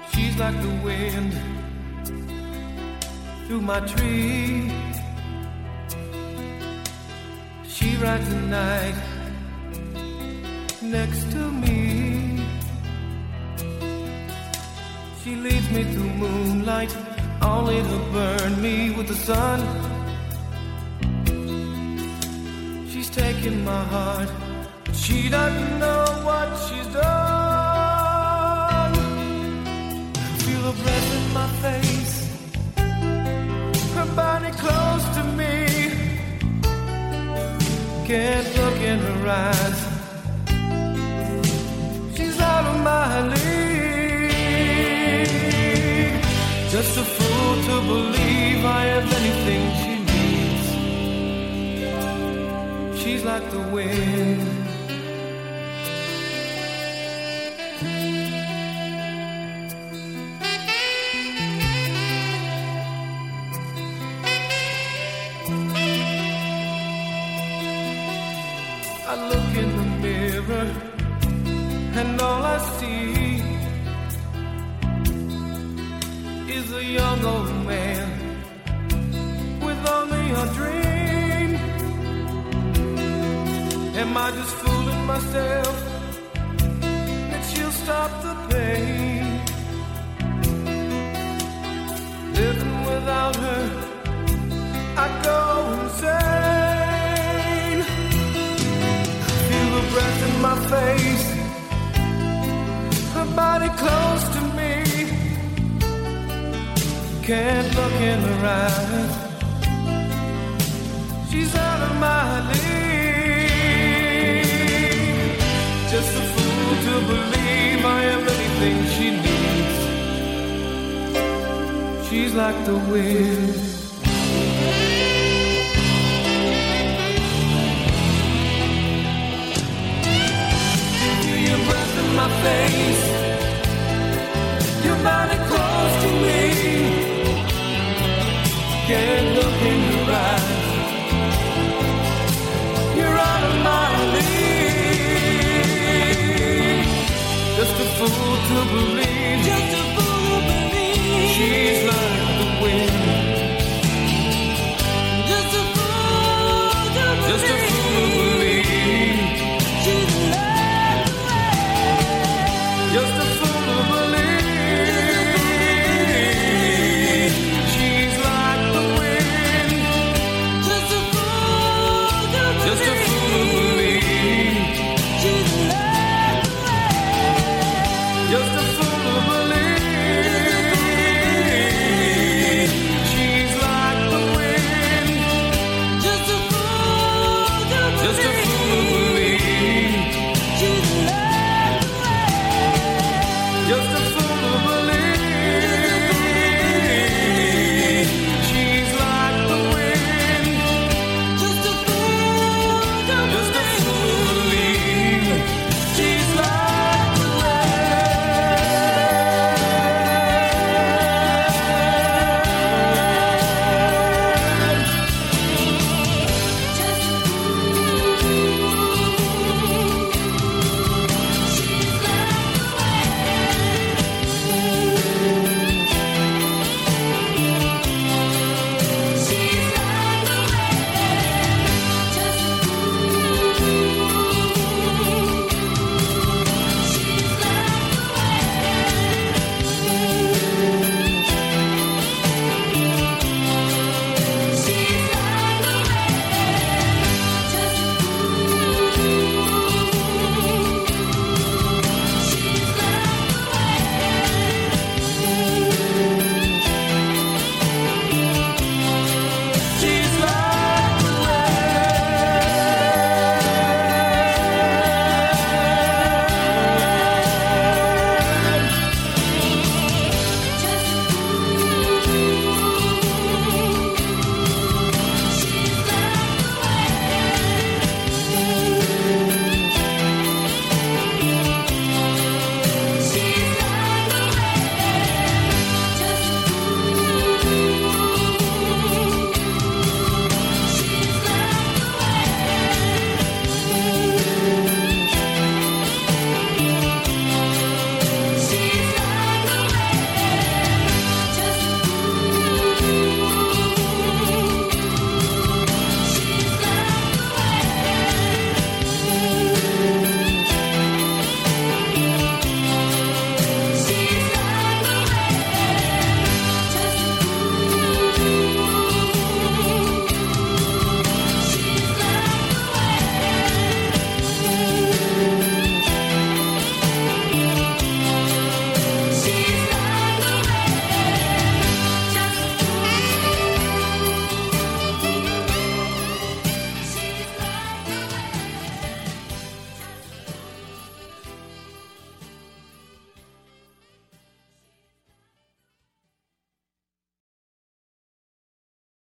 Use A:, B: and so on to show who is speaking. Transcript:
A: She's like the wind through my tree. She rides the night next to me. She leads me through moonlight, only to burn me with the sun. She's taking my heart, but she doesn't know what she's done. Feel her breath in my face, her body close to me. Can't look in her eyes, she's out of my league. Just a fool to believe I have anything she needs. She's like the wind. I look in the mirror and all I see is a young old man with only a dream. Am I just fooling myself that she'll stop the pain? Living without her, I go insane. Feel the breath in my face, her body close to me. Can't look in her eyes, she's out of my league. Just a fool to believe I am anything she needs. She's like the wind. Feel your breath in my face, your body close to me. Can't look in your eyes, you're out of my league. Just a fool to believe, just a fool to believe. She's like the wind.